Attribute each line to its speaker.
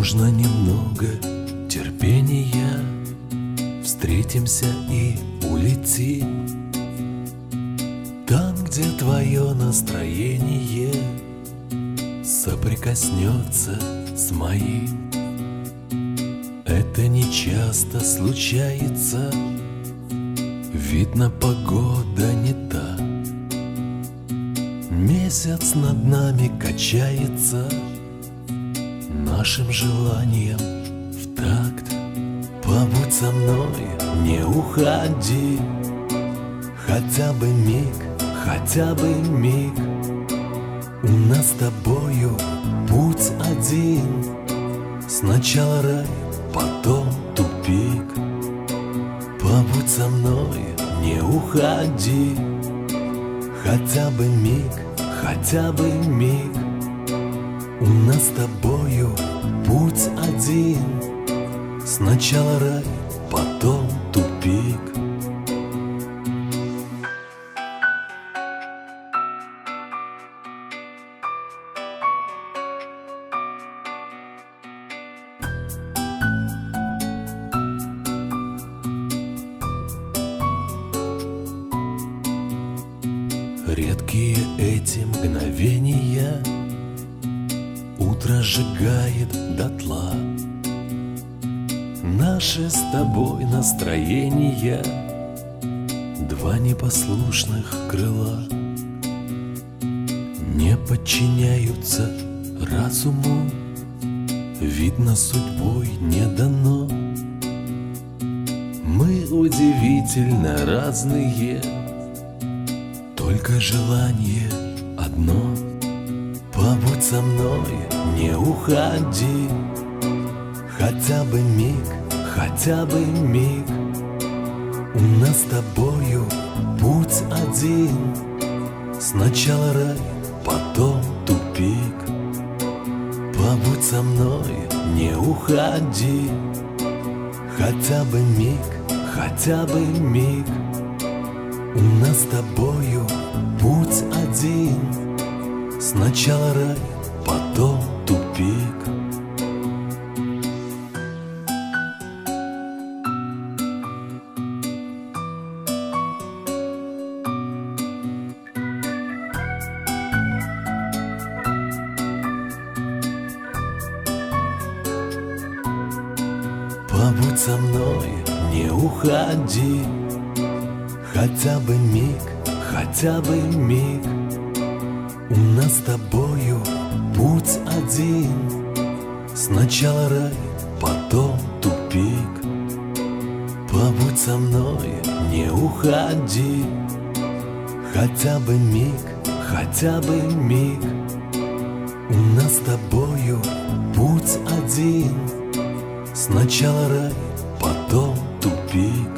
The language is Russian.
Speaker 1: Нужно немного терпения, встретимся и улетим там, где твое настроение соприкоснется с моим. Это не часто случается, видно, погода не та. Месяц над нами качается нашим желанием в такт. Побудь со мной, не уходи, хотя бы миг, хотя бы миг. У нас с тобою путь один, сначала рай, потом тупик. Побудь со мной, не уходи, хотя бы миг, хотя бы миг. У нас с тобою путь один, сначала рай, потом тупик. Редкие эти мгновения утро сжигает дотла. Наше с тобой настроение два непослушных крыла не подчиняются разуму, видно, судьбой не дано. Мы удивительно разные, только желание одно. Побудь со мной, не уходи, хотя бы миг, хотя бы миг. У нас с тобою путь один, сначала рай, потом тупик. Побудь со мной, не уходи, хотя бы миг, хотя бы миг. У нас с тобою путь один, сначала рай, потом тупик. Побудь со мной, не уходи, хотя бы миг, хотя бы миг. У нас с тобою путь один, сначала рай, потом тупик. Побудь со мной, не уходи, хотя бы миг, хотя бы миг. У нас с тобою путь один, сначала рай, потом тупик.